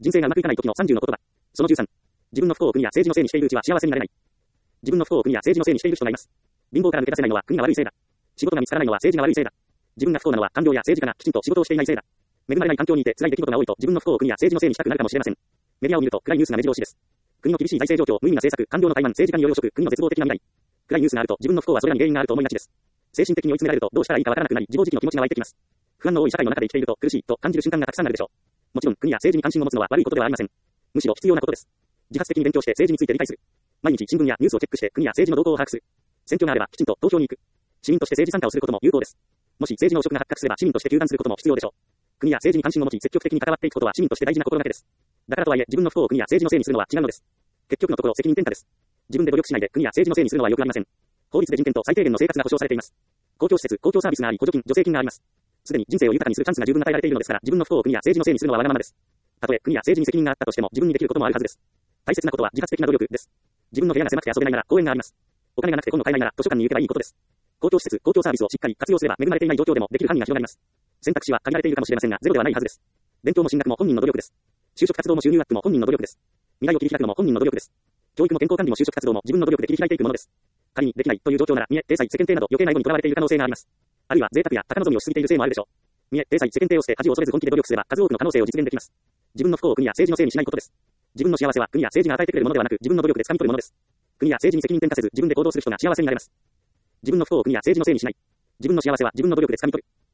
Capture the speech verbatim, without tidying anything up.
人生がうまくいかない時のさんじゅうの言葉。そのじゅうさん。自分の不幸を国や政治のせいにしているうちは幸せになれない。自分の不幸を国や政治のせいにしている人がいます。貧乏から抜け出せないのは国が悪いせいだ。仕事が見つからないのは政治が悪いせいだ。自分が不幸なのは官僚や政治家がきちんと仕事をしていないせいだ。恵まれない環境にいて辛い出来事が多いと自分の不幸を国や政治のせいにしたくなるかもしれません。メディアを見ると暗いニュースが目白押しです。国の厳しい財政状況、無意味な政策、官僚の怠慢、政治家による汚職、国の絶望的な未来。暗いニュースがあると自分の不幸はそれらに原因があると思いがちです。精神的に追い詰められるとどうしたらいいかわからなくなり自暴自棄の気持ちが湧いてきます。不安の多い社会の中で生きていると苦しいと感じる瞬間がたくさんあるでしょう。もちろん国や政治に関心を持つのは悪いことではありません。むしろ必要なことです。自発的に勉強して政治について理解する。毎日新聞やニュースをチェックして国や政治の動向を把握する。選挙があればきちんと投票に行く。市民として政治参加をすることも有効です。もし政治の汚職が発覚すれば市民として糾弾することも必要でしょう。国や政治に関心を持ち積極的に関わっていくことは市民として大事な心がけです。だからとはいえ自分の不幸を国や政治のせいにするのは違うのです。結局のところ責任転嫁です。自分で努力しないで国や政治のせいにするのはよくありません。法律で人権と最低限の生活が保障されています。公共施設、公共サービスがあり補助金、助成金があります。すでに人生を豊かにするチャンスが十分与えられているのですから自分の不幸を国や政治のせいにするのはわがままです。たとえ国や政治に責任があったとしても自分にできることもあるはずです。大切なことは自発的な努力です。自分の部屋が狭くて遊べないなら公園があります。お金がなくて本の買えないなら図書館に行けばいいことです。公共施設、公共サービスをしっかり活用すれば恵まれていない状況でもできる範囲が広がります。選択肢は限られているかもしれませんがゼロではないはずです。勉強も進学も本人の努力です。就職活動も収入アップも本人の努力です。未来を切り開くのも本人の努力です。教育も健康管理も就職活動も自分の努力で切り開いていくものです。仮にできないという状況なら見栄、体裁、世間体など余計なエゴにとらわれている可能性があります。あるいは贅沢や高望みをしすぎているせいもあるでしょう。見栄、体裁、世間体をして恥を恐れず本気で努力すれば数多くの可能性を実現できます。自分の不幸を国や政治のせいにしないことです。自分の幸せは国や政治が与えてくれるものではなく自分の努力で掴み取るものです。国や政治に責任転嫁せず自分で行動する人が幸せになれます。自分の不幸を国や政治のせいにしない。自分の幸せは自分の努力で掴み取る。